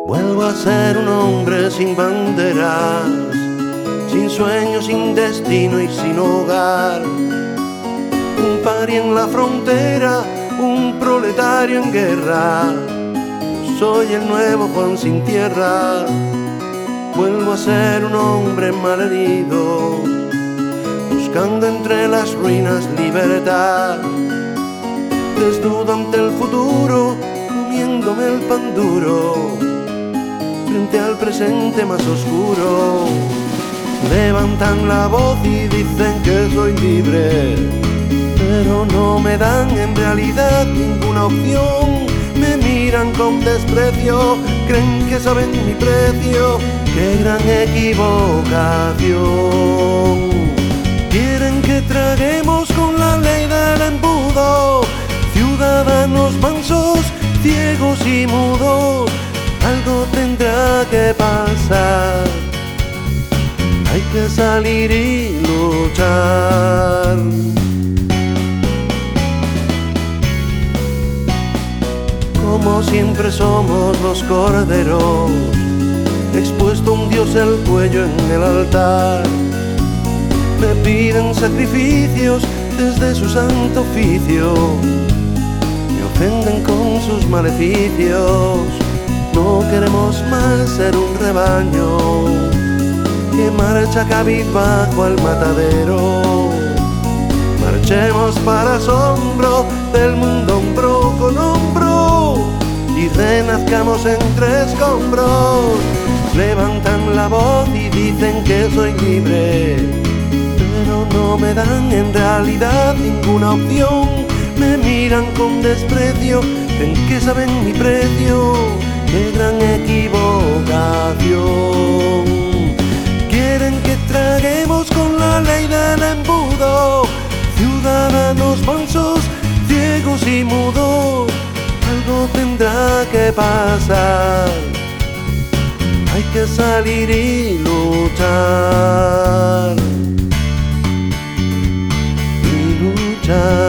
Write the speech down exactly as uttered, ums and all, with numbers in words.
Vuelvo a ser un hombre sin banderas, sin sueños, sin destino y sin hogar. Un pari en la frontera, un proletario en guerra. Yo soy el nuevo Juan sin tierra. Vuelvo a ser un hombre malherido, buscando entre las ruinas libertad. Desnudo ante el futuro, comiéndome el pan duro, frente al presente más oscuro. Levantan la voz y dicen que soy libre, pero no me dan en realidad ninguna opción. Me miran con desprecio, creen que saben mi precio. ¡Qué gran equivocación! Quieren que traguemos con la ley del embudo, ciudadanos mansos, ciegos y mudos. Algo tendrá que pasar, hay que salir y luchar. Como siempre somos los corderos, expuesto a un dios el cuello en el altar. Me piden sacrificios desde su santo oficio, me ofenden con sus maleficios. No queremos más ser un rebaño que marcha cabizbajo al matadero. Marchemos para asombro del mundo hombro con hombro y renazcamos entre escombros. Levantan la voz y dicen que soy libre, pero no me dan en realidad ninguna opción. Me miran con desprecio, creen que saben mi precio. ¡Qué gran equivocación! Quieren que traguemos con la ley del embudo, ciudadanos mansos, ciegos y mudos. Algo tendrá que pasar, hay que salir y luchar, y luchar.